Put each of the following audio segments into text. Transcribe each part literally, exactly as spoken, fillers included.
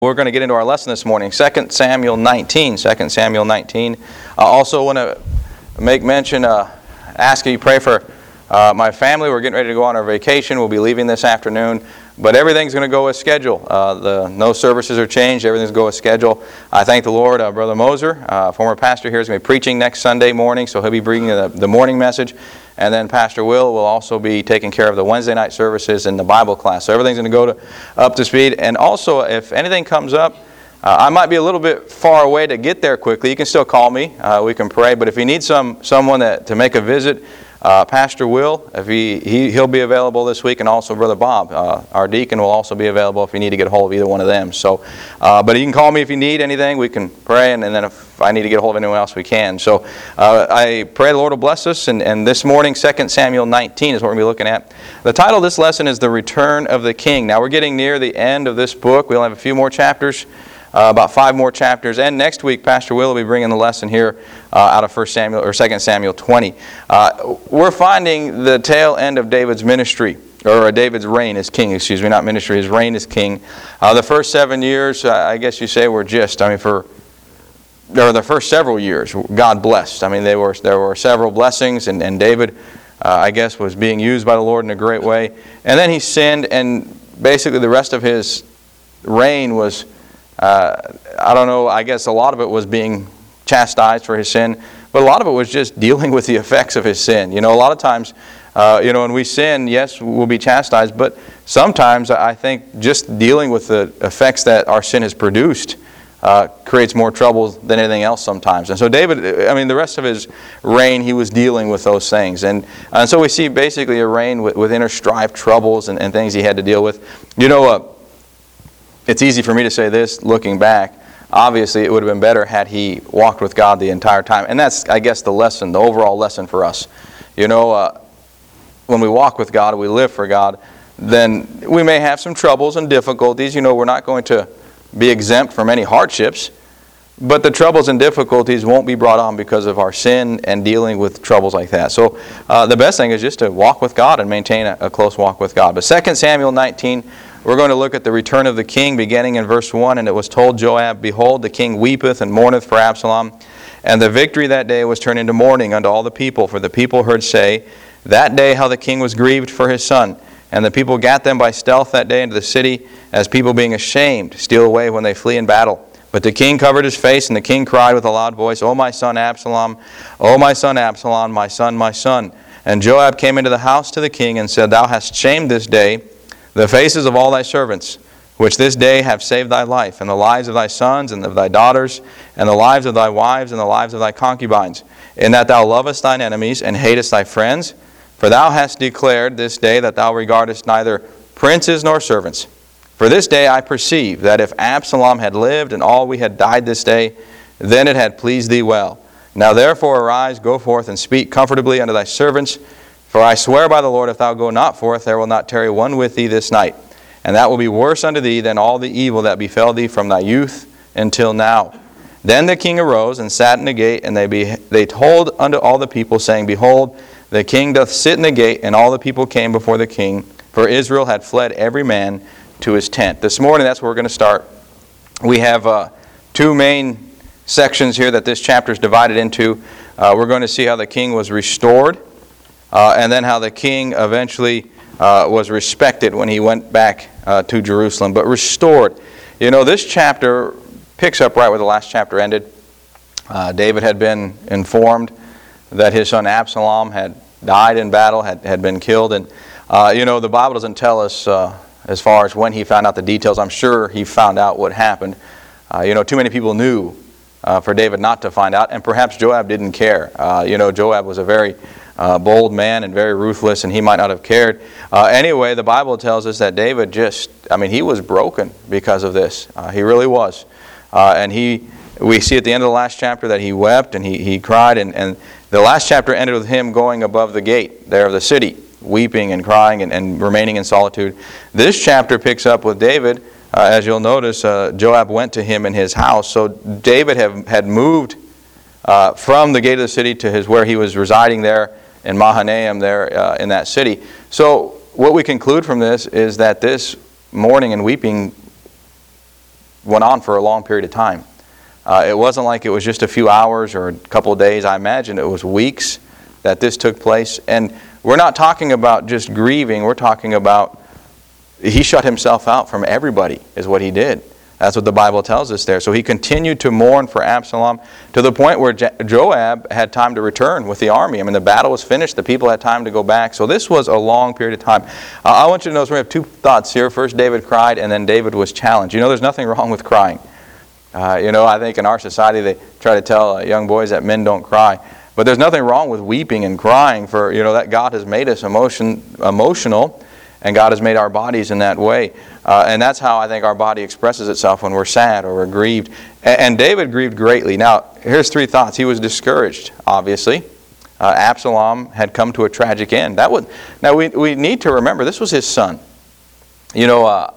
We're going to get into our lesson this morning, Second Samuel nineteen. Second Samuel nineteen. I also want to make mention, uh, ask you to pray for uh, my family. We're getting ready to go on our vacation. We'll be leaving this afternoon. But everything's going to go as scheduled. Uh, the, no services are changed. Everything's going as scheduled. I thank the Lord. Uh, Brother Moser, uh, former pastor here, is going to be preaching next Sunday morning, so he'll be bringing the, the morning message. And then Pastor Will will also be taking care of the Wednesday night services and the Bible class. So everything's going to go to, up to speed. And also, if anything comes up, uh, I might be a little bit far away to get there quickly. You can still call me. Uh, we can pray. But if you need some someone that, to make a visit, uh, Pastor Will, if he, he, he'll be available this week. And also Brother Bob, uh, our deacon, will also be available if you need to get a hold of either one of them. So, uh, but you can call me if you need anything. We can pray. And, and then if I need to get a hold of anyone else, we can. So uh, I pray the Lord will bless us. And, and this morning, Second Samuel nineteen is what we're going to be looking at. The title of this lesson is The Return of the King. Now we're getting near the end of this book. We'll have a few more chapters, uh, about five more chapters. And next week, Pastor Will will be bringing the lesson here uh, out of First Samuel or Second Samuel twenty. Uh, we're finding the tail end of David's ministry. Or David's reign as king, excuse me, not ministry, his reign as king. Uh, the first seven years, uh, I guess you say, were just, I mean, for or the first several years, God blessed. I mean, they were there were several blessings, and, and David, uh, I guess, was being used by the Lord in a great way. And then he sinned, and basically the rest of his reign was, uh, I don't know, I guess a lot of it was being chastised for his sin, but a lot of it was just dealing with the effects of his sin. You know, a lot of times, uh, you know, when we sin, yes, we'll be chastised, but sometimes I think just dealing with the effects that our sin has produced Uh, creates more trouble than anything else sometimes. And so David, I mean, the rest of his reign, he was dealing with those things. And, and so we see basically a reign with, with inner strife, troubles, and, and things he had to deal with. You know, uh, it's easy for me to say this looking back. Obviously, it would have been better had he walked with God the entire time. And that's, I guess, the lesson, the overall lesson for us. You know, uh, when we walk with God, we live for God, then we may have some troubles and difficulties. You know, we're not going to be exempt from any hardships, but the troubles and difficulties won't be brought on because of our sin and dealing with troubles like that. So uh, the best thing is just to walk with God and maintain a, a close walk with God. But Second Samuel nineteen, we're going to look at the return of the king beginning in verse one. And it was told Joab, Behold, the king weepeth and mourneth for Absalom. And the victory that day was turned into mourning unto all the people. For the people heard say, That day how the king was grieved for his son. And the people gat them by stealth that day into the city, as people being ashamed steal away when they flee in battle. But the king covered his face, and the king cried with a loud voice, O my son Absalom, O my son Absalom, my son, my son. And Joab came into the house to the king, and said, Thou hast shamed this day the faces of all thy servants, which this day have saved thy life, and the lives of thy sons, and of thy daughters, and the lives of thy wives, and the lives of thy concubines, in that thou lovest thine enemies, and hatest thy friends. For thou hast declared this day that thou regardest neither princes nor servants. For this day I perceive that if Absalom had lived and all we had died this day, then it had pleased thee well. Now therefore arise, go forth, and speak comfortably unto thy servants. For I swear by the Lord, if thou go not forth, there will not tarry one with thee this night. And that will be worse unto thee than all the evil that befell thee from thy youth until now. Then the king arose and sat in the gate, and they, be, they told unto all the people, saying, Behold, the king doth sit in the gate, and all the people came before the king, for Israel had fled every man to his tent. This morning, that's where we're going to start. We have uh, two main sections here that this chapter is divided into. Uh, we're going to see how the king was restored, uh, and then how the king eventually uh, was respected when he went back uh, to Jerusalem. But restored. You know, this chapter picks up right where the last chapter ended. Uh, David had been informed that his son Absalom had died in battle, had, had been killed. And, uh, you know, the Bible doesn't tell us uh, as far as when he found out the details. I'm sure he found out what happened. Uh, you know, too many people knew uh, for David not to find out, and perhaps Joab didn't care. Uh, you know, Joab was a very uh, bold man and very ruthless, and he might not have cared. Uh, anyway, the Bible tells us that David just, I mean, he was broken because of this. Uh, he really was. Uh, and he, we see at the end of the last chapter that he wept and he, he cried, and, and the last chapter ended with him going above the gate there of the city, weeping and crying and, and remaining in solitude. This chapter picks up with David. Uh, as you'll notice, uh, Joab went to him in his house. So David have, had moved uh, from the gate of the city to his where he was residing there in Mahanaim there uh, in that city. So what we conclude from this is that this mourning and weeping went on for a long period of time. Uh, it wasn't like it was just a few hours or a couple of days. I imagine it was weeks that this took place. And we're not talking about just grieving. We're talking about he shut himself out from everybody is what he did. That's what the Bible tells us there. So he continued to mourn for Absalom to the point where Joab had time to return with the army. I mean, the battle was finished. The people had time to go back. So this was a long period of time. Uh, I want you to notice we have two thoughts here. First, David cried, and then David was challenged. You know, there's nothing wrong with crying. Uh, you know, I think in our society they try to tell uh, young boys that men don't cry. But there's nothing wrong with weeping and crying for, you know, that God has made us emotion, emotional, and God has made our bodies in that way. Uh, and that's how I think our body expresses itself when we're sad or we're grieved. And, and David grieved greatly. Now, here's three thoughts. He was discouraged, obviously. Uh, Absalom had come to a tragic end. That would, now, we, we need to remember, this was his son. You know, uh,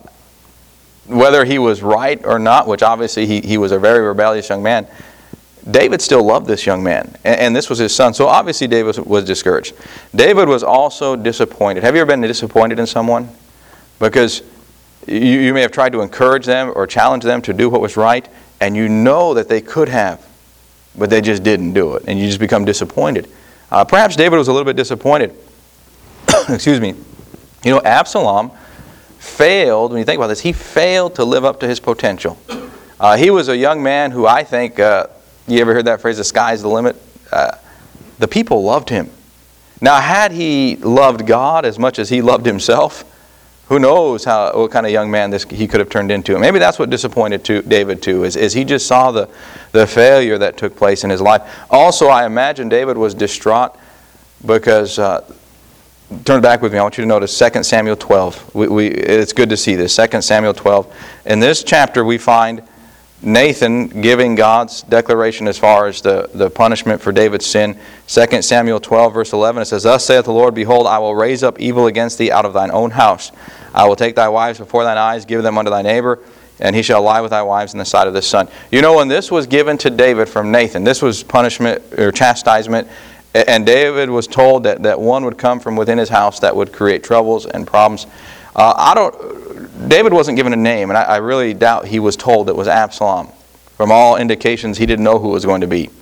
whether he was right or not, which obviously he, he was a very rebellious young man, David still loved this young man, and, and this was his son. So obviously David was, was discouraged. David was also disappointed. Have you ever been disappointed in someone? Because you, you may have tried to encourage them or challenge them to do what was right, and you know that they could have, but they just didn't do it, and you just become disappointed. Uh, perhaps David was a little bit disappointed. Excuse me. You know, Absalom failed, when you think about this, he failed to live up to his potential. Uh, he was a young man who I think, uh, you ever heard that phrase, the sky's the limit? Uh, the people loved him. Now, had he loved God as much as he loved himself, who knows how what kind of young man this he could have turned into. Maybe that's what disappointed to David too, is, is he just saw the, the failure that took place in his life. Also, I imagine David was distraught because, uh, turn back with me, I want you to notice Second Samuel twelve. We, we, it's good to see this, Second Samuel twelve. In this chapter we find Nathan giving God's declaration as far as the, the punishment for David's sin. Second Samuel twelve, verse eleven, it says, "Thus saith the Lord, Behold, I will raise up evil against thee out of thine own house. I will take thy wives before thine eyes, give them unto thy neighbor, and he shall lie with thy wives in the sight of the sun." You know, when this was given to David from Nathan, this was punishment or chastisement, and David was told that, that one would come from within his house that would create troubles and problems. Uh, I don't. David wasn't given a name, and I, I really doubt he was told it was Absalom. From all indications, he didn't know who it was going to be.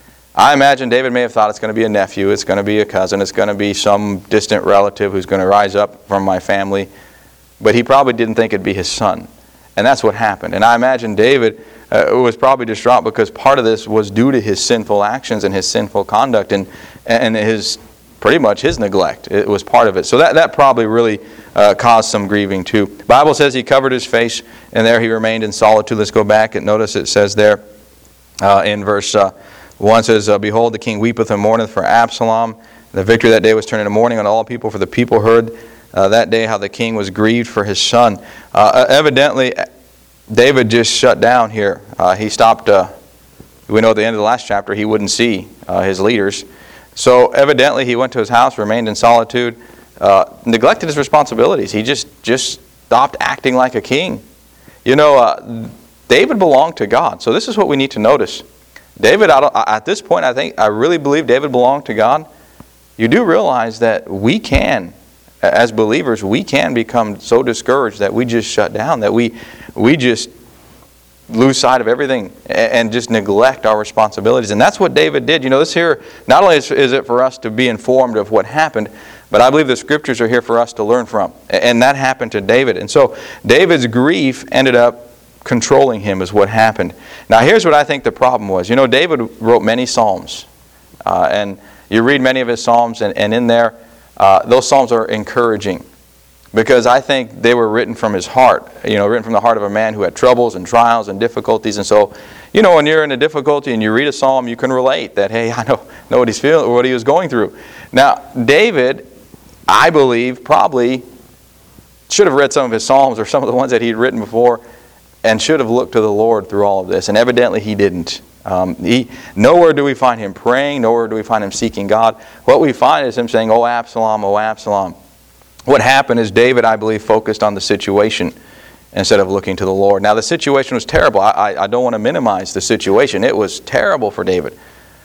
I imagine David may have thought it's going to be a nephew, it's going to be a cousin, it's going to be some distant relative who's going to rise up from my family. But he probably didn't think it'd be his son. And that's what happened. And I imagine David uh, was probably distraught because part of this was due to his sinful actions and his sinful conduct and, and his pretty much his neglect. It was part of it. So that, that probably really uh, caused some grieving too. The Bible says he covered his face, and there he remained in solitude. Let's go back and notice it says there uh, in verse uh, one, says, uh, "Behold, the king weepeth and mourneth for Absalom. The victory that day was turned into mourning on all people, for the people heard uh, that day how the king was grieved for his son." Uh, evidently, David just shut down here. Uh, he stopped, uh, we know at the end of the last chapter, he wouldn't see uh, his leaders. So evidently he went to his house, remained in solitude, uh, neglected his responsibilities. He just, just stopped acting like a king. You know, uh, David belonged to God. So this is what we need to notice. David, at this point, I think, I really believe David belonged to God. You do realize that we can, as believers, we can become so discouraged that we just shut down, that we, we just lose sight of everything and just neglect our responsibilities. And that's what David did. You know, this here, not only is, is it for us to be informed of what happened, but I believe the Scriptures are here for us to learn from. And that happened to David. And so David's grief ended up controlling him is what happened. Now here's what I think the problem was. You know, David wrote many Psalms. Uh, and you read many of his Psalms, and, and in there, uh, those Psalms are encouraging. Because I think they were written from his heart, you know, written from the heart of a man who had troubles and trials and difficulties. And so, you know, when you're in a difficulty and you read a psalm, you can relate that, hey, I know, know what he's feeling, what he was going through. Now, David, I believe, probably should have read some of his psalms or some of the ones that he'd written before and should have looked to the Lord through all of this. And evidently he didn't. Um, he, nowhere do we find him praying, nowhere do we find him seeking God. What we find is him saying, "Oh, Absalom, oh, Absalom." What happened is David, I believe, focused on the situation instead of looking to the Lord. Now, the situation was terrible. I, I, I don't want to minimize the situation. It was terrible for David.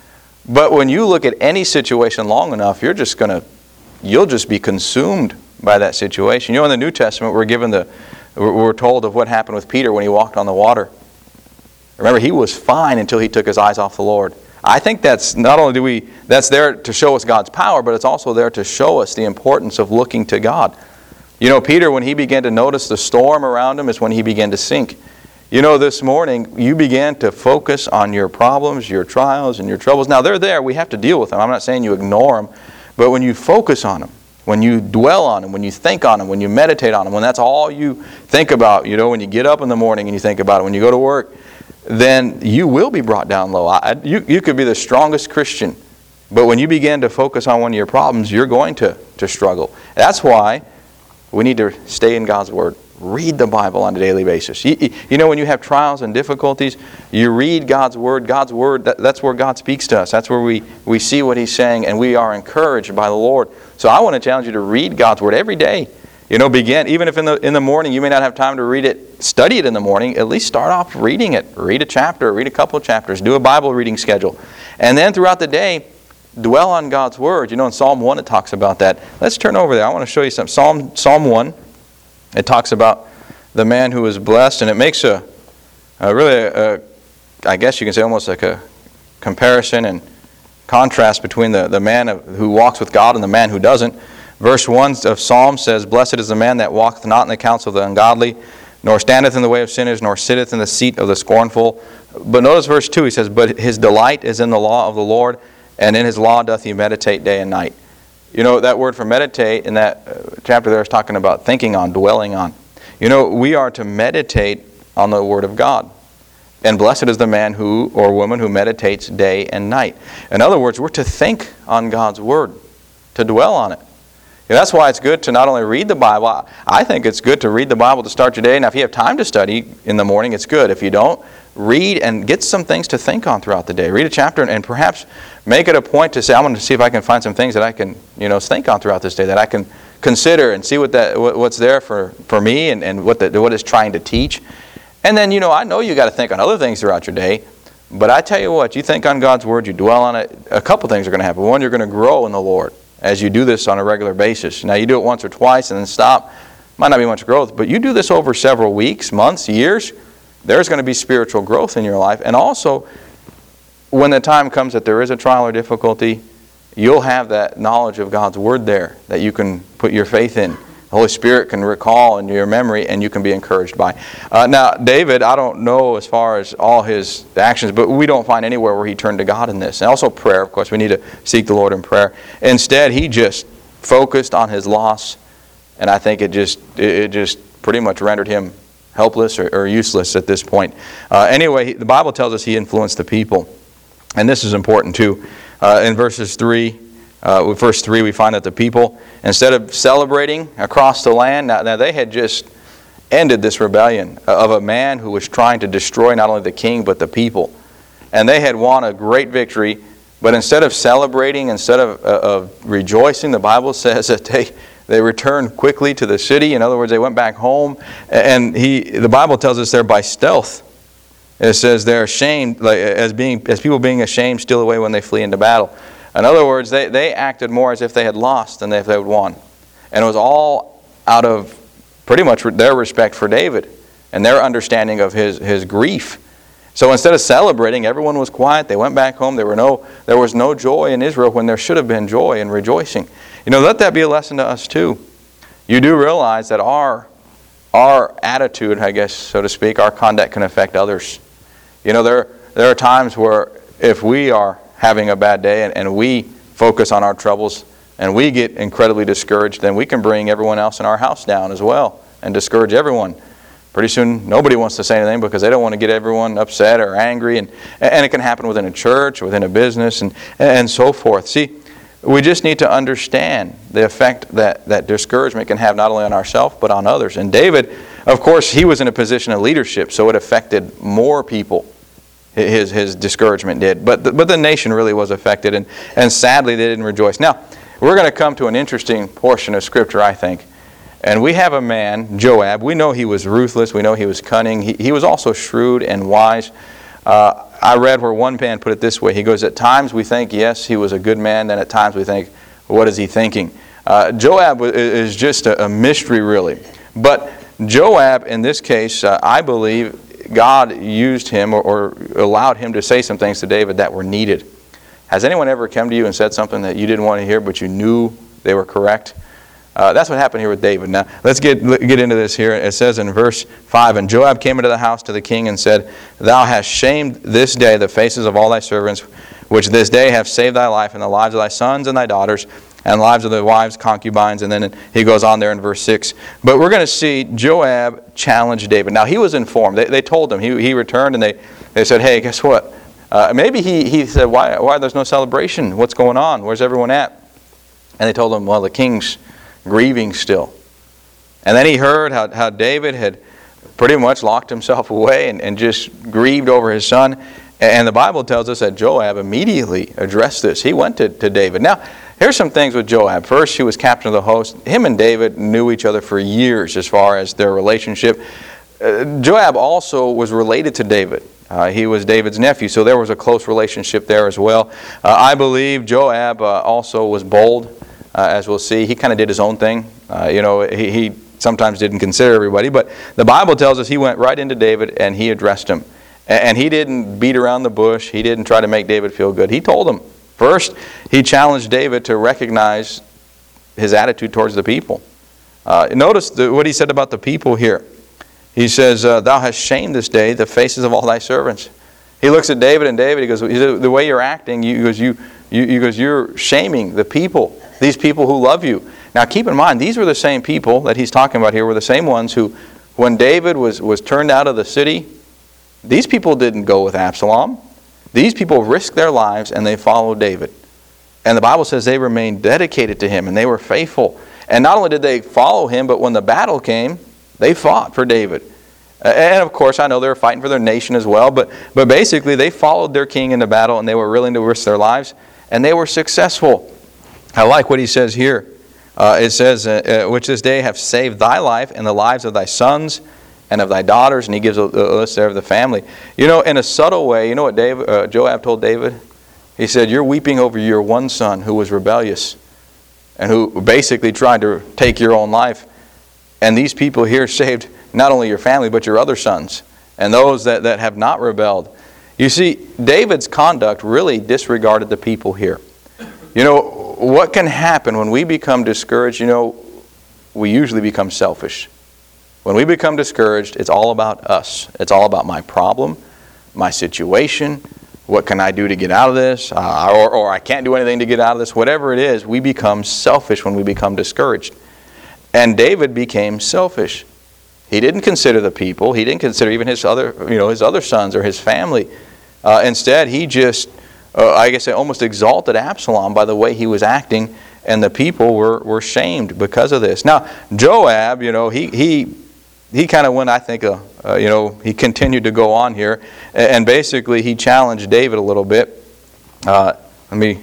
But when you look at any situation long enough, you're just going to, you'll just be consumed by that situation. You know, in the New Testament, we're given the, We're told of what happened with Peter when he walked on the water. Remember, he was fine until he took his eyes off the Lord. I think that's not only do we, that's there to show us God's power, but it's also there to show us the importance of looking to God. You know, Peter, when he began to notice the storm around him, is when he began to sink. You know, this morning, you began to focus on your problems, your trials, and your troubles. Now, they're there. We have to deal with them. I'm not saying you ignore them. But when you focus on them, when you dwell on them, when you think on them, when you meditate on them, when that's all you think about, you know, when you get up in the morning and you think about it, when you go to work, then you will be brought down low. I, you, you could be the strongest Christian, but when you begin to focus on one of your problems, you're going to, to struggle. That's why we need to stay in God's Word. Read the Bible on a daily basis. You, you know, when you have trials and difficulties, you read God's Word. God's Word, that, that's where God speaks to us. That's where we, we see what He's saying, and we are encouraged by the Lord. So I want to challenge you to read God's Word every day. You know, begin, even if in the in the morning you may not have time to read it, study it in the morning, at least start off reading it. Read a chapter, read a couple of chapters, do a Bible reading schedule. And then throughout the day, dwell on God's Word. You know, in Psalm one it talks about that. Let's turn over there. I want to show you something. Psalm, Psalm one, it talks about the man who is blessed, and it makes a, a really, a, a, I guess you can say almost like a comparison and contrast between the, the man who walks with God and the man who doesn't. Verse one of Psalm says, "Blessed is the man that walketh not in the counsel of the ungodly, nor standeth in the way of sinners, nor sitteth in the seat of the scornful." But notice verse two, he says, "But his delight is in the law of the Lord, and in his law doth he meditate day and night." You know, that word for meditate in that uh, chapter there is talking about thinking on, dwelling on. You know, we are to meditate on the Word of God. And blessed is the man who or woman who meditates day and night. In other words, we're to think on God's Word, to dwell on it. You know, that's why it's good to not only read the Bible. I think it's good to read the Bible to start your day. Now, if you have time to study in the morning, it's good. If you don't, read and get some things to think on throughout the day. Read a chapter and, and perhaps make it a point to say, I'm going to see if I can find some things that I can, you know, think on throughout this day, that I can consider and see what that what, what's there for, for me and, and what the, what it's trying to teach. And then, you know, I know you got to think on other things throughout your day, but I tell you what, you think on God's Word, you dwell on it, a couple things are going to happen. One, you're going to grow in the Lord as you do this on a regular basis. Now, you do it once or twice and then stop. Might not be much growth, but you do this over several weeks, months, years, there's going to be spiritual growth in your life. And also, when the time comes that there is a trial or difficulty, you'll have that knowledge of God's Word there that you can put your faith in. The Holy Spirit can recall in your memory, and you can be encouraged by. Uh, now, David, I don't know as far as all his actions, but we don't find anywhere where he turned to God in this. And also prayer, of course. We need to seek the Lord in prayer. Instead, he just focused on his loss, and I think it just it just pretty much rendered him helpless or, or useless at this point. Uh, anyway, the Bible tells us he influenced the people. And this is important too. Uh, in verses three, Uh, with verse three, we find that the people, instead of celebrating across the land, now, now they had just ended this rebellion of a man who was trying to destroy not only the king but the people. And they had won a great victory, but instead of celebrating, instead of, uh, of rejoicing, the Bible says that they, they returned quickly to the city. In other words, they went back home. And he, the Bible tells us there by stealth. It says they're ashamed, like, as being as people being ashamed, steal away when they flee into battle. In other words, they, they acted more as if they had lost than if they had won. And it was all out of pretty much their respect for David and their understanding of his, his grief. So instead of celebrating, everyone was quiet. They went back home. There were no, there was no joy in Israel when there should have been joy and rejoicing. You know, let that be a lesson to us too. You do realize that our, our attitude, I guess, so to speak, our conduct can affect others. You know, there, there are times where if we are having a bad day and, and we focus on our troubles and we get incredibly discouraged, then we can bring everyone else in our house down as well and discourage everyone. Pretty soon nobody wants to say anything because they don't want to get everyone upset or angry, and, and it can happen within a church, within a business, and, and so forth. See, we just need to understand the effect that, that discouragement can have not only on ourselves but on others. And David, of course, he was in a position of leadership, so it affected more people. His his discouragement did. But the, but the nation really was affected, and, and sadly they didn't rejoice. Now, we're going to come to an interesting portion of Scripture, I think. And we have a man, Joab. We know he was ruthless. We know he was cunning. He, he was also shrewd and wise. Uh, I read where one man put it this way. He goes, at times we think, yes, he was a good man. Then at times we think, what is he thinking? Uh, Joab is just a, a mystery, really. But Joab, in this case, uh, I believe God used him or, or allowed him to say some things to David that were needed. Has anyone ever come to you and said something that you didn't want to hear, but you knew they were correct? Uh, that's what happened here with David. Now, let's get get into this here. It says in verse five, "And Joab came into the house to the king and said, Thou hast shamed this day the faces of all thy servants, which this day have saved thy life and the lives of thy sons and thy daughters, and the lives of thy wives, concubines." And then he goes on there in verse six. But we're going to see Joab challenge David. Now, he was informed. They, they told him. He, he returned and they, they said, "Hey, guess what? Uh, maybe he, he said, why, why there's no celebration? What's going on? Where's everyone at?" And they told him, "Well, the king's grieving still." And then he heard how, how David had pretty much locked himself away and, and just grieved over his son. And the Bible tells us that Joab immediately addressed this. He went to, to David. Now, here's some things with Joab. First, he was captain of the host. Him and David knew each other for years as far as their relationship. Uh, Joab also was related to David. Uh, he was David's nephew, so there was a close relationship there as well. Uh, I believe Joab uh, also was bold. Uh, as we'll see, he kind of did his own thing. Uh, you know, he, he sometimes didn't consider everybody, but the Bible tells us he went right into David and he addressed him. And, and he didn't beat around the bush. He didn't try to make David feel good. He told him. First, he challenged David to recognize his attitude towards the people. Uh, notice the, what he said about the people here. He says, uh, "Thou hast shamed this day the faces of all thy servants." He looks at David, and David, he goes, "The way you're acting, you, he goes, you, you, he goes, you're shaming the people. These people who love you." Now keep in mind, these were the same people that he's talking about here, were the same ones who, when David was, was turned out of the city, these people didn't go with Absalom. These people risked their lives and they followed David. And the Bible says they remained dedicated to him and they were faithful. And not only did they follow him, but when the battle came, they fought for David. And of course, I know they were fighting for their nation as well, but, but basically they followed their king in the battle and they were willing to risk their lives and they were successful. I like what he says here. Uh, it says, uh, uh, "Which this day have saved thy life and the lives of thy sons and of thy daughters." And he gives a, a list there of the family. You know, in a subtle way, you know what David, uh, Joab told David? He said, "You're weeping over your one son who was rebellious and who basically tried to take your own life. And these people here saved not only your family, but your other sons and those that, that have not rebelled." You see, David's conduct really disregarded the people here. You know, what can happen when we become discouraged? You know, we usually become selfish. When we become discouraged, it's all about us. It's all about my problem, my situation. What can I do to get out of this? Uh, or, or I can't do anything to get out of this. Whatever it is, we become selfish when we become discouraged. And David became selfish. He didn't consider the people. He didn't consider even his other, you know, his other sons or his family. Uh, instead, he just, uh, I guess, almost exalted Absalom by the way he was acting, and the people were, were shamed because of this. Now, Joab, you know, he he he kind of went, I think, uh, uh, you know, he continued to go on here, and basically he challenged David a little bit. Uh, let me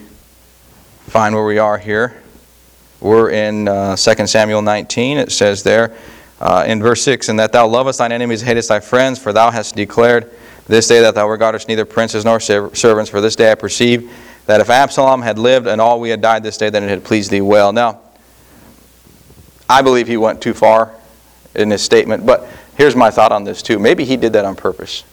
find where we are here. We're in uh, Second Samuel nineteen. It says there uh, in verse six, "And that thou lovest thine enemies, hatest thy friends, for thou hast declared this day that thou regardest neither princes nor servants. For this day I perceive that if Absalom had lived and all we had died this day, then it had pleased thee well." Now, I believe he went too far in his statement, but here's my thought on this too. Maybe he did that on purpose.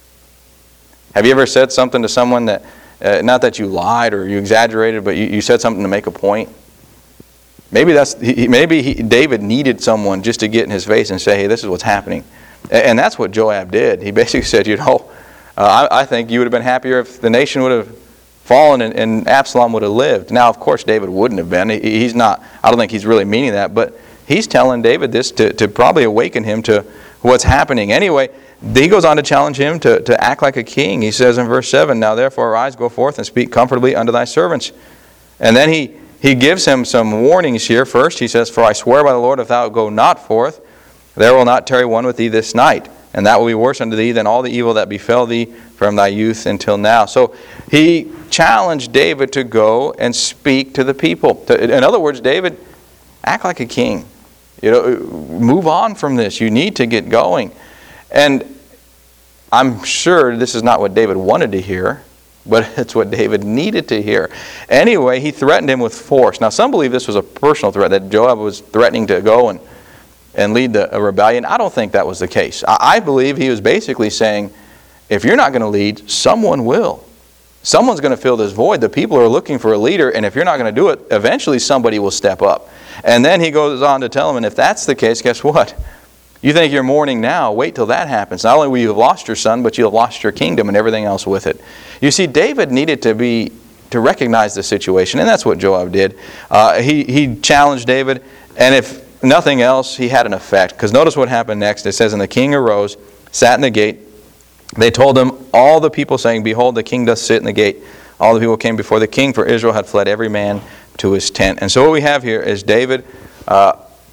Have you ever said something to someone that, uh, not that you lied or you exaggerated, but you, you said something to make a point? Maybe that's he, maybe he, David needed someone just to get in his face and say, "Hey, this is what's happening." And that's what Joab did. He basically said, you know, uh, I, I think you would have been happier if the nation would have fallen and, and Absalom would have lived. Now, of course, David wouldn't have been. He, he's not, I don't think he's really meaning that, but he's telling David this to, to probably awaken him to what's happening. Anyway, he goes on to challenge him to, to act like a king. He says in verse seven, "Now therefore arise, go forth, and speak comfortably unto thy servants." And then he, he gives him some warnings here. First, he says, "For I swear by the Lord, if thou go not forth, there will not tarry one with thee this night, and that will be worse unto thee than all the evil that befell thee from thy youth until now." So he challenged David to go and speak to the people. In other words, David, act like a king. You know, move on from this. You need to get going. And I'm sure this is not what David wanted to hear, but it's what David needed to hear. Anyway, he threatened him with force. Now, some believe this was a personal threat, that Joab was threatening to go and and lead the, a rebellion. I don't think that was the case. I, I believe he was basically saying, if you're not going to lead, someone will. Someone's going to fill this void. The people are looking for a leader, and if you're not going to do it, eventually somebody will step up. And then he goes on to tell them, and if that's the case, guess what? You think you're mourning now, wait till that happens. Not only will you have lost your son, but you'll have lost your kingdom and everything else with it. You see, David needed to be to recognize the situation, and that's what Joab did. Uh, he, he challenged David, and if nothing else, he had an effect. Because notice what happened next. It says, and the king arose, sat in the gate. They told him, all the people saying, behold, the king doth sit in the gate. All the people came before the king, for Israel had fled every man to his tent. And so what we have here is David, uh,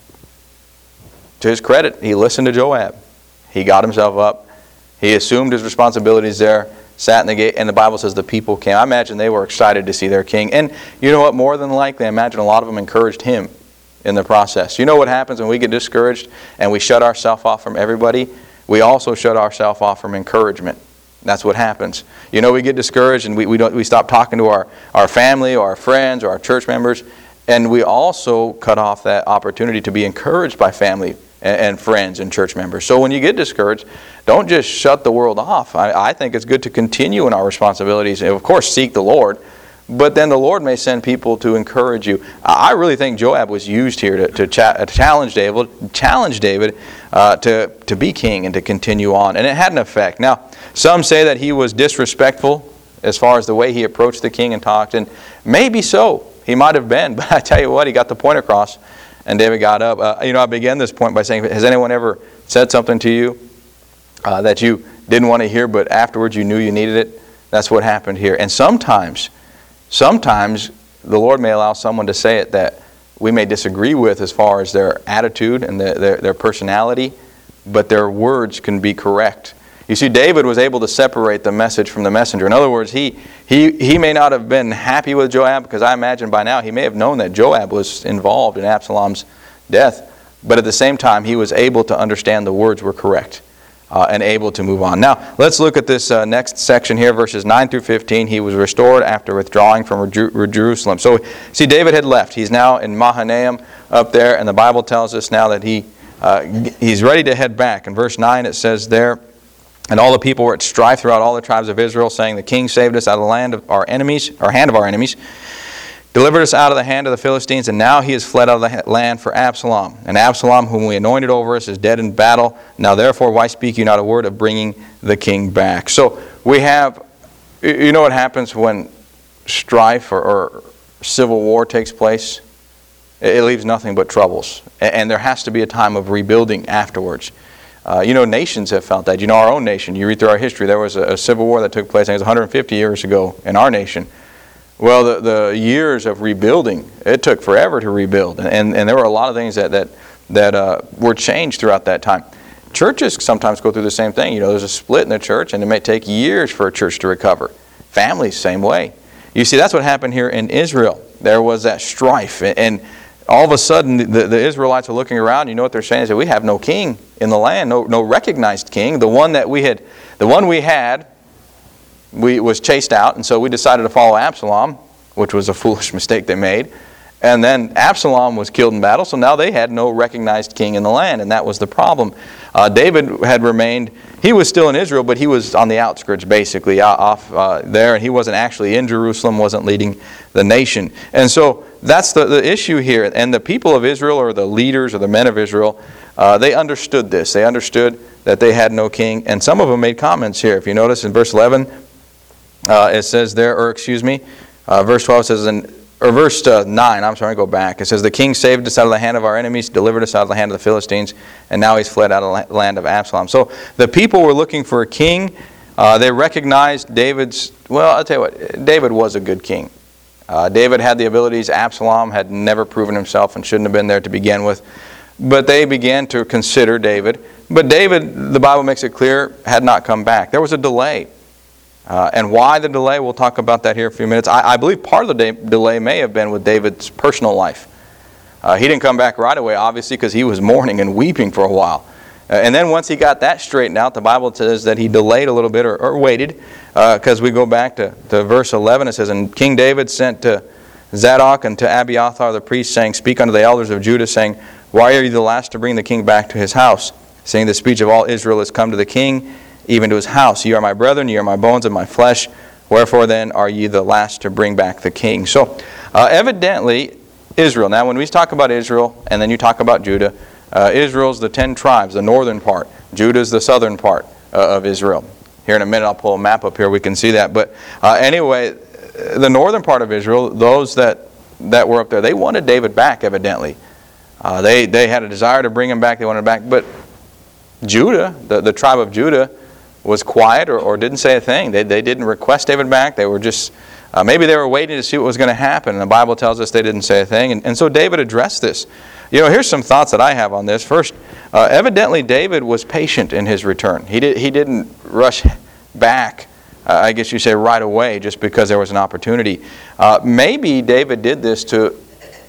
to his credit, he listened to Joab. He got himself up. He assumed his responsibilities there, sat in the gate, and the Bible says the people came. I imagine they were excited to see their king. And you know what? More than likely, I imagine a lot of them encouraged him in the process. You know what happens when we get discouraged and we shut ourselves off from everybody? We also shut ourselves off from encouragement. That's what happens. You know, we get discouraged and we, we, don't, we stop talking to our, our family or our friends or our church members, and we also cut off that opportunity to be encouraged by family and, and friends and church members. So when you get discouraged, don't just shut the world off. I, I think it's good to continue in our responsibilities and, of course, seek the Lord. But then the Lord may send people to encourage you. I really think Joab was used here to, to, cha- to challenge David, challenge David uh, to, to be king and to continue on. And it had an effect. Now, some say that he was disrespectful as far as the way he approached the king and talked. And maybe so. He might have been. But I tell you what, he got the point across. And David got up. Uh, you know, I began this point by saying, has anyone ever said something to you uh, that you didn't want to hear, but afterwards you knew you needed it? That's what happened here. And sometimes... Sometimes the Lord may allow someone to say it that we may disagree with as far as their attitude and the, their, their personality, but their words can be correct. You see, David was able to separate the message from the messenger. In other words, he, he, he may not have been happy with Joab, because I imagine by now he may have known that Joab was involved in Absalom's death, but at the same time he was able to understand the words were correct. Uh, and able to move on. Now, let's look at this uh, next section here, verses nine through fifteen. He was restored after withdrawing from Jer- Jerusalem. So, see, David had left. He's now in Mahanaim up there, and the Bible tells us now that he uh, he's ready to head back. In verse nine it says there, and all the people were at strife throughout all the tribes of Israel, saying, the king saved us out of the land of our enemies, or hand of our enemies, delivered us out of the hand of the Philistines, and now he has fled out of the land for Absalom. And Absalom, whom we anointed over us, is dead in battle. Now therefore, why speak you not a word of bringing the king back? So we have, you know what happens when strife or, or civil war takes place? It leaves nothing but troubles. And there has to be a time of rebuilding afterwards. Uh, you know, nations have felt that. You know, our own nation, you read through our history, there was a, a civil war that took place, I think it was one hundred fifty years ago in our nation. Well, the, the years of rebuilding, it took forever to rebuild. And, and there were a lot of things that, that, that uh, were changed throughout that time. Churches sometimes go through the same thing. You know, there's a split in the church, and it may take years for a church to recover. Families, same way. You see, that's what happened here in Israel. There was that strife. And, and all of a sudden, the, the Israelites are looking around. You know what they're saying? Is that we have no king in the land, no, no recognized king. The one that we had, the one we had, We was chased out, and so we decided to follow Absalom, which was a foolish mistake they made. And then Absalom was killed in battle, so now they had no recognized king in the land, and that was the problem. Uh, David had remained, he was still in Israel, but he was on the outskirts basically, off uh, there, and he wasn't actually in Jerusalem, wasn't leading the nation. And so that's the, the issue here. And the people of Israel, or the leaders, or the men of Israel, uh, they understood this. They understood that they had no king, and some of them made comments here. If you notice in verse eleven, Uh, it says there, or excuse me, uh, verse twelve says, in, or verse uh, nine, I'm sorry, go back. It says, the king saved us out of the hand of our enemies, delivered us out of the hand of the Philistines, and now he's fled out of the land of Absalom. So the people were looking for a king. Uh, they recognized David's, well, I'll tell you what, David was a good king. Uh, David had the abilities. Absalom had never proven himself and shouldn't have been there to begin with. But they began to consider David. But David, the Bible makes it clear, had not come back. There was a delay. Uh, and why the delay, we'll talk about that here in a few minutes. I, I believe part of the de- delay may have been with David's personal life. Uh, he didn't come back right away, obviously, because he was mourning and weeping for a while. Uh, and then once he got that straightened out, the Bible says that he delayed a little bit, or, or waited, because uh, we go back to, to verse eleven. It says, and King David sent to Zadok and to Abiathar the priest, saying, speak unto the elders of Judah, saying, Why are you the last to bring the king back to his house? Saying the speech of all Israel is come to the king, even to his house. Ye are my brethren, ye are my bones and my flesh. Wherefore then are ye the last to bring back the king? So uh, evidently Israel. Now when we talk about Israel and then you talk about Judah, uh, Israel's the ten tribes, the northern part. Judah's the southern part uh, of Israel. Here in a minute I'll pull a map up here, we can see that. But uh, anyway, the northern part of Israel, those that, that were up there, they wanted David back evidently. Uh, they, they had a desire to bring him back, they wanted him back. But Judah, the, the tribe of Judah, was quiet or, or didn't say a thing. They, they didn't request David back. They were just, uh, maybe they were waiting to see what was going to happen. And the Bible tells us they didn't say a thing. And, and so David addressed this. You know, here's some thoughts that I have on this. First, uh, evidently David was patient in his return. He, did, he didn't rush back, uh, I guess you say right away, just because there was an opportunity. Uh, maybe David did this to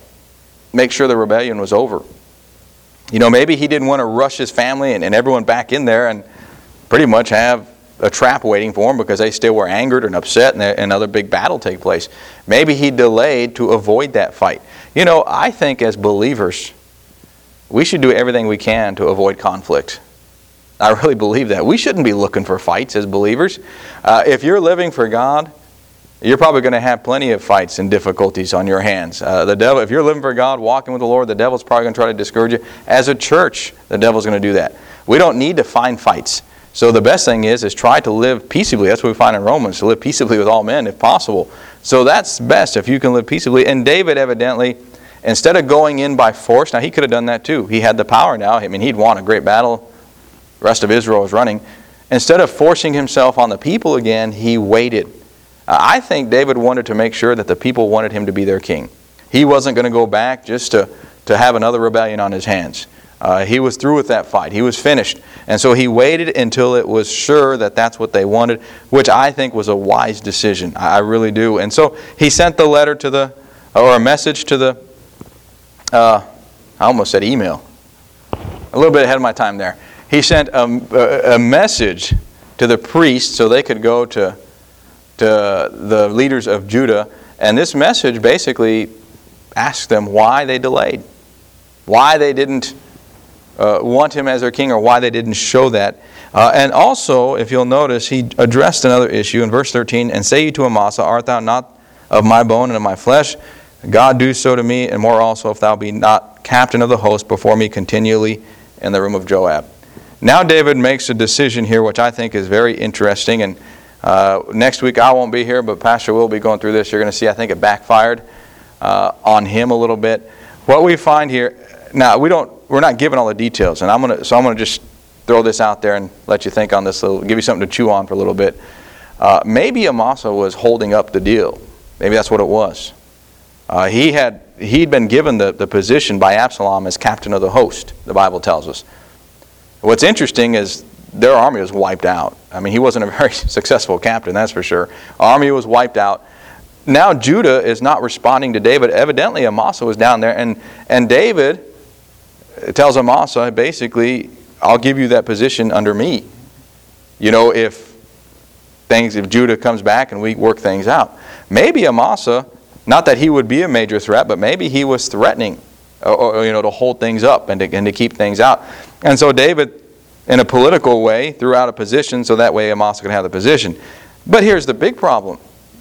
make sure the rebellion was over. You know, maybe he didn't want to rush his family and, and everyone back in there and pretty much have a trap waiting for him because they still were angered and upset and another big battle take place. Maybe he delayed to avoid that fight. You know, I think as believers, we should do everything we can to avoid conflict. I really believe that. We shouldn't be looking for fights as believers. Uh, if you're living for God, you're probably going to have plenty of fights and difficulties on your hands. Uh, the devil, if you're living for God, walking with the Lord, the devil's probably going to try to discourage you. As a church, the devil's going to do that. We don't need to find fights. So the best thing is, is try to live peaceably. That's what we find in Romans, to live peaceably with all men if possible. So that's best if you can live peaceably. And David evidently, instead of going in by force, now he could have done that too. He had the power now. I mean, he'd won a great battle. The rest of Israel was running. Instead of forcing himself on the people again, he waited. Uh, I think David wanted to make sure that the people wanted him to be their king. He wasn't going to go back just to, to have another rebellion on his hands. Uh, he was through with that fight. He was finished. And so he waited until it was sure that that's what they wanted, which I think was a wise decision. I really do. And so he sent the letter to the, or a message to the, uh, I almost said email. A little bit ahead of my time there. He sent a, a message to the priests so they could go to, to the leaders of Judah. And this message basically asked them why they delayed. Why they didn't Uh, want him as their king, or why they didn't show that. Uh, and also, if you'll notice, he addressed another issue in verse thirteen, and say ye to Amasa, art thou not of my bone and of my flesh? God do so to me, and more also, if thou be not captain of the host before me continually in the room of Joab. Now David makes a decision here, which I think is very interesting. And uh, next week I won't be here, but Pastor will be going through this. You're going to see, I think it backfired uh, on him a little bit. What we find here, now we don't, we're not given all the details, and I'm going to, so I'm going to just throw this out there and let you think on this, little, give you something to chew on for a little bit. Uh, maybe Amasa was holding up the deal. Maybe that's what it was. Uh, he had he'd been given the, the position by Absalom as captain of the host, the Bible tells us. What's interesting is their army was wiped out. I mean, he wasn't a very successful captain, that's for sure. Army was wiped out. Now Judah is not responding to David. Evidently Amasa was down there, and, and David tells Amasa, basically, I'll give you that position under me. You know, if things, if Judah comes back and we work things out. Maybe Amasa, not that he would be a major threat, but maybe he was threatening, or, or, you know, to hold things up and to, and to keep things out. And so David, in a political way, threw out a position so that way Amasa could have the position. But here's the big problem.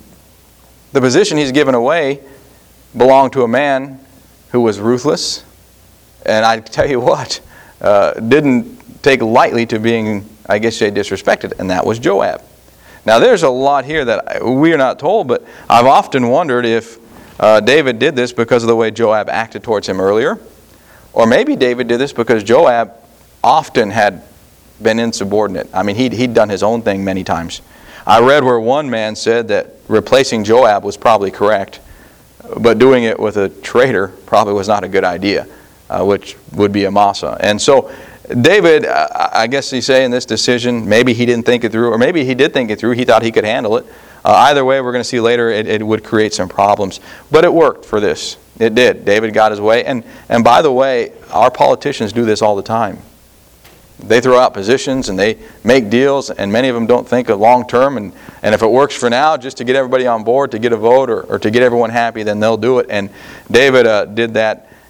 The position he's given away belonged to a man who was ruthless, and I tell you what, uh, didn't take lightly to being, I guess you say, disrespected, and that was Joab. Now there's a lot here that we are not told, but I've often wondered if uh, David did this because of the way Joab acted towards him earlier, or maybe David did this because Joab often had been insubordinate. I mean, he'd, he'd done his own thing many times. I read where one man said that replacing Joab was probably correct, but doing it with a traitor probably was not a good idea. Uh, which would be Amasa. And so David, uh, I guess you say in this decision, maybe he didn't think it through, or maybe he did think it through. He thought he could handle it. Uh, either way, we're going to see later, it, it would create some problems. But it worked for this. It did. David got his way. And, and by the way, our politicians do this all the time. They throw out positions and they make deals, and many of them don't think of long term. And, and if it works for now, just to get everybody on board, to get a vote, or, or to get everyone happy, then they'll do it. And David uh, did that.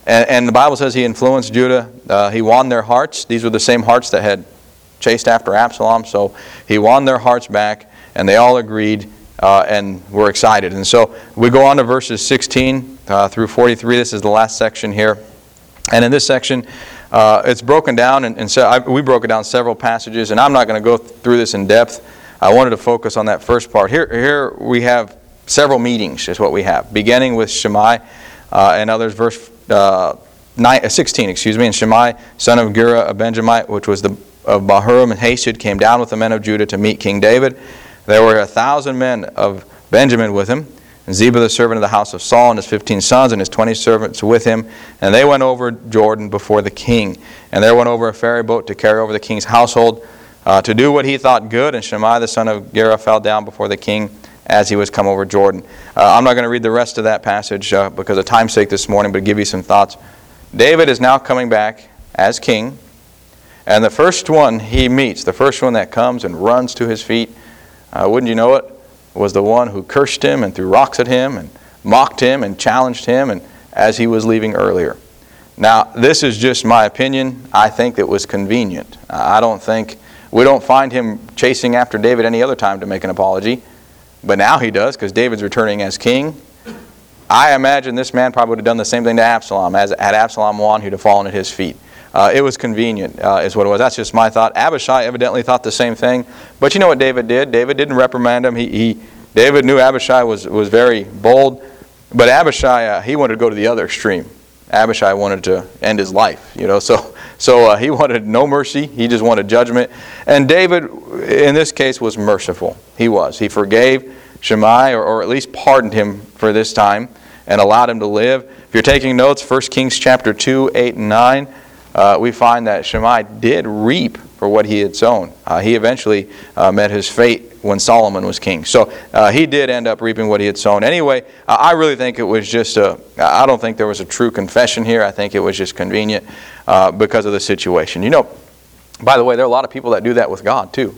And, and the Bible says he influenced Judah. Uh, he won their hearts. These were the same hearts that had chased after Absalom. So he won their hearts back, and they all agreed uh, and were excited. And so we go on to verses sixteen uh, through forty-three. This is the last section here. And in this section, uh, it's broken down, and, and so I, we broke it down several passages, and I'm not going to go through this in depth. I wanted to focus on that first part. Here, here we have several meetings is what we have, beginning with Shimei uh, and others, verse uh, nine, sixteen, excuse me, and Shimei, son of Gera, a Benjamite, which was the of Bahurim and Hashid, came down with the men of Judah to meet King David. There were a thousand men of Benjamin with him, and Ziba the servant of the house of Saul, and his fifteen sons, and his twenty servants with him. And they went over Jordan before the king. And there went over a ferry boat to carry over the king's household, uh, to do what he thought good. And Shimei the son of Gera fell down before the king as he was come over Jordan. Uh, I'm not going to read the rest of that passage uh, because of time's sake this morning, but give you some thoughts. David is now coming back as king. And the first one he meets, the first one that comes and runs to his feet, uh, wouldn't you know it, was the one who cursed him and threw rocks at him and mocked him and challenged him and as he was leaving earlier. Now, this is just my opinion. I think it was convenient. I don't think, we don't find him chasing after David any other time to make an apology. But now he does, because David's returning as king. I imagine this man probably would have done the same thing to Absalom. As had Absalom won, he'd have fallen at his feet. Uh, it was convenient, uh, is what it was. That's just my thought. Abishai evidently thought the same thing. But you know what David did? David didn't reprimand him. He, he David knew Abishai was, was very bold. But Abishai, uh, he wanted to go to the other extreme. Abishai wanted to end his life. You know, so so uh, he wanted no mercy. He just wanted judgment. And David, in this case, was merciful. He was. He forgave Shimei, or, or at least pardoned him for this time, and allowed him to live. If you're taking notes, First Kings chapter two, eight, and nine. Uh, we find that Shimei did reap for what he had sown. Uh, he eventually uh, met his fate when Solomon was king. So uh, he did end up reaping what he had sown. Anyway, uh, I really think it was just a, I don't think there was a true confession here. I think it was just convenient uh, because of the situation. You know, by the way, there are a lot of people that do that with God too.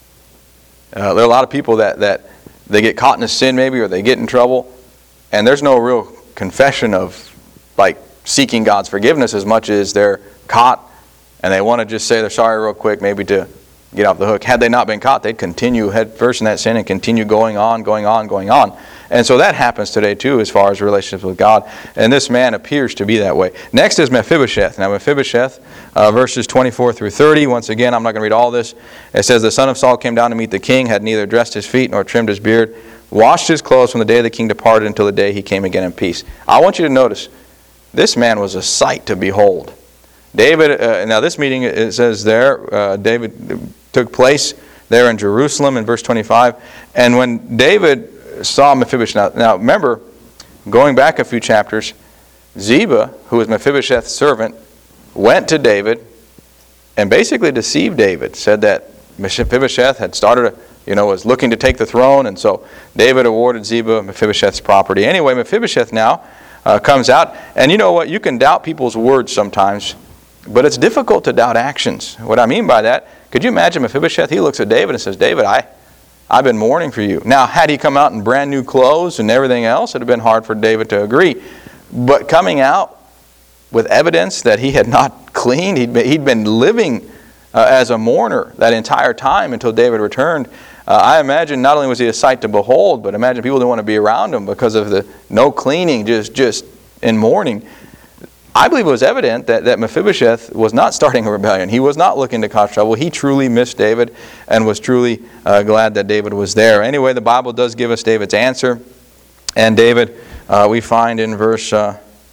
Uh, there are a lot of people that, that they get caught in a sin maybe, or they get in trouble, and there's no real confession of like seeking God's forgiveness as much as they're caught, and they want to just say they're sorry real quick, maybe to get off the hook. Had they not been caught, they'd continue head first in that sin and continue going on, going on, going on. And so that happens today too as far as relationships with God. And this man appears to be that way. Next is Mephibosheth. Now Mephibosheth, uh, verses twenty-four through thirty. Once again, I'm not going to read all this. It says, the son of Saul came down to meet the king, had neither dressed his feet nor trimmed his beard, washed his clothes from the day the king departed until the day he came again in peace. I want you to notice, this man was a sight to behold. David, uh, now this meeting, it says there, uh, David took place there in Jerusalem in verse twenty-five. And when David saw Mephibosheth, now, now remember, going back a few chapters, Ziba, who was Mephibosheth's servant, went to David and basically deceived David, said that Mephibosheth had started, a, you know, was looking to take the throne, and so David awarded Ziba Mephibosheth's property. Anyway, Mephibosheth now uh, comes out, and you know what, you can doubt people's words sometimes, but it's difficult to doubt actions. What I mean by that, could you imagine Mephibosheth? He looks at David and says, David, I, I've been mourning for you. Now, had he come out in brand new clothes and everything else, it would have been hard for David to agree. But coming out with evidence that he had not cleaned, he'd been, he'd been living uh, as a mourner that entire time until David returned. Uh, I imagine not only was he a sight to behold, but imagine people didn't want to be around him because of the no cleaning, just, just in mourning. I believe it was evident that, that Mephibosheth was not starting a rebellion. He was not looking to cause trouble. He truly missed David and was truly uh, glad that David was there. Anyway, the Bible does give us David's answer. And David, uh, we find in verse uh,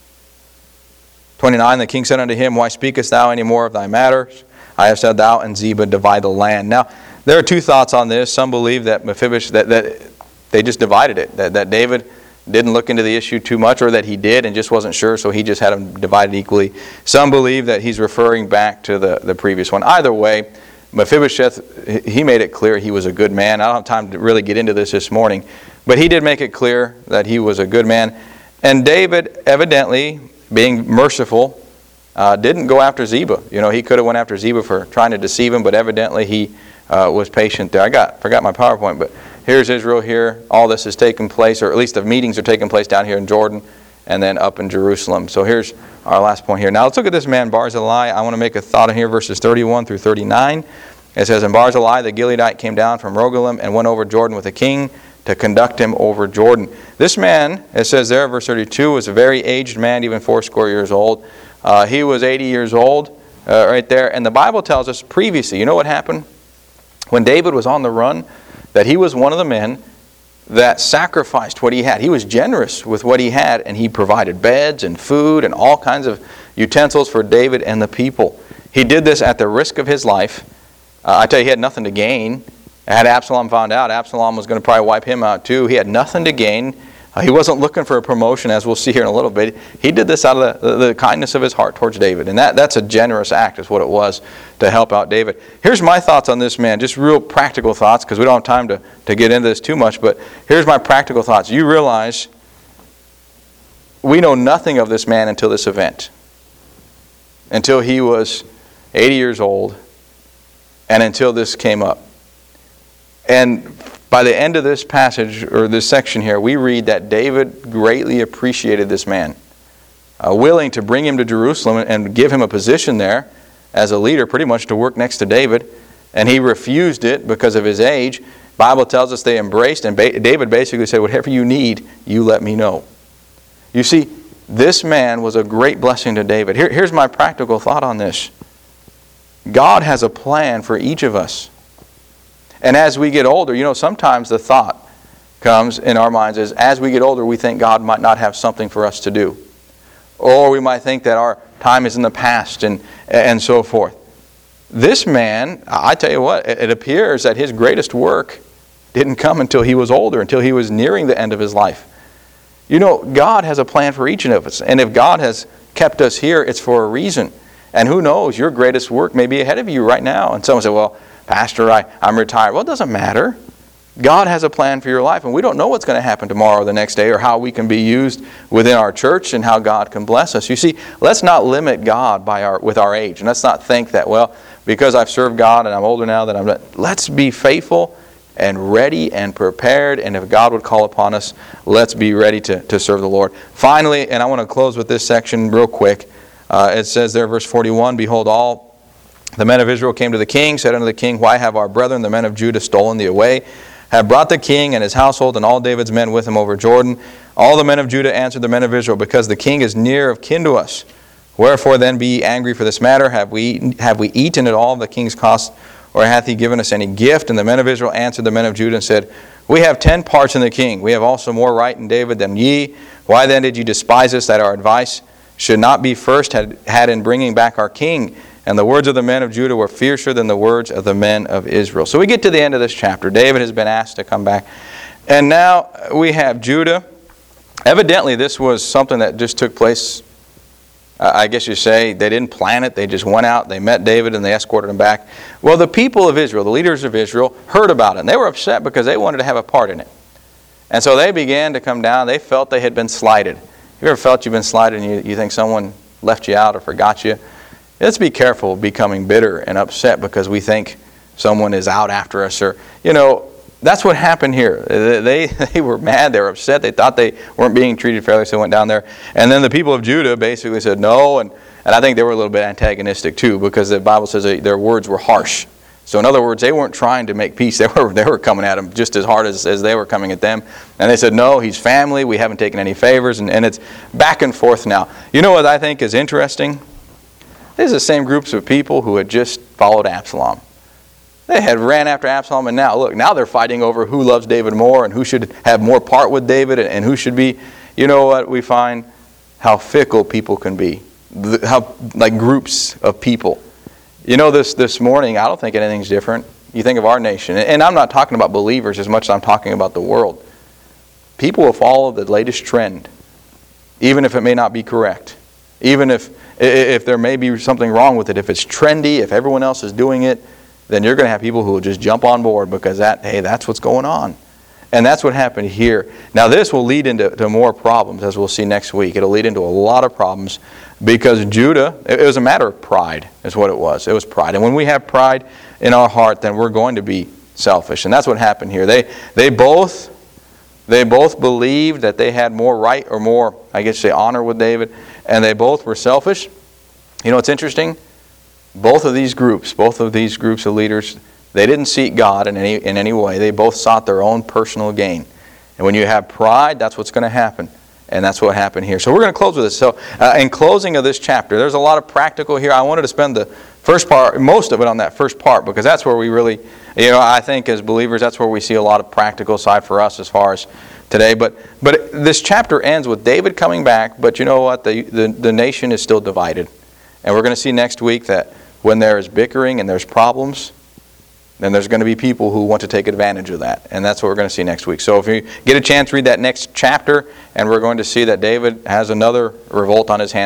twenty-nine, the king said unto him, why speakest thou any more of thy matters? I have said, thou and Ziba divide the land. Now, there are two thoughts on this. Some believe that Mephibosheth, that, that they just divided it, that, that David didn't look into the issue too much, or that he did and just wasn't sure, so he just had them divided equally. Some believe that he's referring back to the, the previous one. Either way, Mephibosheth, he made it clear he was a good man. I don't have time to really get into this this morning, but he did make it clear that he was a good man. And David, evidently, being merciful, uh, didn't go after Ziba. You know, he could have went after Ziba for trying to deceive him, but evidently he uh, was patient there. I got forgot my PowerPoint, but here's Israel here. All this is taking place, or at least the meetings are taking place down here in Jordan. and then up in Jerusalem. So here's our last point here. Now let's look at this man Barzillai. I want to make a thought in here, verses thirty-one through thirty-nine. It says, and Barzillai the Gileadite came down from Rogelim and went over Jordan with the king to conduct him over Jordan. This man, it says there, verse thirty-two, was a very aged man, even fourscore years old. Uh, he was eighty years old uh, right there. And the Bible tells us previously, you know what happened? When David was on the run, that he was one of the men that sacrificed what he had. He was generous with what he had, and he provided beds and food and all kinds of utensils for David and the people. He did this at the risk of his life. Uh, I tell you, he had nothing to gain. Had Absalom found out, Absalom was going to probably wipe him out too. He had nothing to gain. Uh, he wasn't looking for a promotion, as we'll see here in a little bit. He did this out of the, the kindness of his heart towards David. And that, that's a generous act is what it was to help out David. Here's my thoughts on this man, just real practical thoughts, because we don't have time to, to get into this too much. But here's my practical thoughts. You realize we know nothing of this man until this event. Until he was eighty years old, and until this came up. And by the end of this passage, or this section here, we read that David greatly appreciated this man, uh, willing to bring him to Jerusalem and give him a position there as a leader, pretty much to work next to David. And he refused it because of his age. The Bible tells us they embraced, and ba- David basically said, whatever you need, you let me know. You see, this man was a great blessing to David. Here, here's my practical thought on this. God has a plan for each of us. And as we get older, you know, sometimes the thought comes in our minds is, as we get older, we think God might not have something for us to do. Or we might think that our time is in the past and, and so forth. This man, I tell you what, it appears that his greatest work didn't come until he was older, until he was nearing the end of his life. You know, God has a plan for each of us. And if God has kept us here, it's for a reason. And who knows, your greatest work may be ahead of you right now. And someone say, well, Pastor, I, I'm retired. Well, it doesn't matter. God has a plan for your life, and we don't know what's going to happen tomorrow or the next day, or how we can be used within our church and how God can bless us. You see, let's not limit God by our with our age. And let's not think that, well, because I've served God and I'm older now, that I'm not. Let's be faithful and ready and prepared. And if God would call upon us, let's be ready to, to serve the Lord. Finally, and I want to close with this section real quick. Uh, it says there, verse forty-one, behold, all the men of Israel came to the king, said unto the king, why have our brethren, the men of Judah, stolen thee away? Have brought the king and his household and all David's men with him over Jordan. All the men of Judah answered the men of Israel, because the king is near of kin to us. Wherefore then be ye angry for this matter? Have we, have we eaten at all of the king's cost, or hath he given us any gift? And the men of Israel answered the men of Judah and said, we have ten parts in the king. We have also more right in David than ye. Why then did ye despise us, that our advice should not be first had, had in bringing back our king? And the words of the men of Judah were fiercer than the words of the men of Israel. So we get to the end of this chapter. David has been asked to come back. And now we have Judah. Evidently this was something that just took place, uh, I guess you say. They didn't plan it. They just went out, they met David, and they escorted him back. Well, the people of Israel, the leaders of Israel, heard about it. And they were upset because they wanted to have a part in it. And so they began to come down. They felt they had been slighted. You ever felt you've been slighted and you, you think someone left you out or forgot you? Let's be careful of becoming bitter and upset because we think someone is out after us. Or, you know, that's what happened here. They, they were mad. They were upset. They thought they weren't being treated fairly, so they went down there. And then the people of Judah basically said no. And, and I think they were a little bit antagonistic too, because the Bible says they, their words were harsh. So in other words, they weren't trying to make peace. They were, they were coming at him just as hard as, as they were coming at them. And they said, no, he's family. We haven't taken any favors. And, and it's back and forth now. You know what I think is interesting? These are the same groups of people who had just followed Absalom. They had ran after Absalom, and now, look, now they're fighting over who loves David more and who should have more part with David and, and who should be. You know what we find? How fickle people can be. How, like groups of people. You know, this, this morning, I don't think anything's different. You think of our nation, and I'm not talking about believers as much as I'm talking about the world. People will follow the latest trend, even if it may not be correct. Even if if there may be something wrong with it. If it's trendy, if everyone else is doing it, then you're going to have people who will just jump on board because that, hey, that's what's going on. And that's what happened here. Now this will lead into to more problems, as we'll see next week. It'll lead into a lot of problems because Judah, it was a matter of pride, is what it was. It was pride. And when we have pride in our heart, then we're going to be selfish. And that's what happened here. They, they both They both believed that they had more right or more, I guess say, honor with David, and they both were selfish. You know, it's interesting. Both of these groups, both of these groups of leaders, they didn't seek God in any in any way. They both sought their own personal gain. And when you have pride, that's what's going to happen. And that's what happened here. So we're going to close with this. So uh, in closing of this chapter, there's a lot of practical here. I wanted to spend the first part, most of it on that first part, because that's where we really, you know, I think as believers, that's where we see a lot of practical side for us as far as today. But but this chapter ends with David coming back, but you know what? The, the, the nation is still divided. And we're going to see next week that when there is bickering and there's problems, then there's going to be people who want to take advantage of that. And that's what we're going to see next week. So if you get a chance, read that next chapter, and we're going to see that David has another revolt on his hands.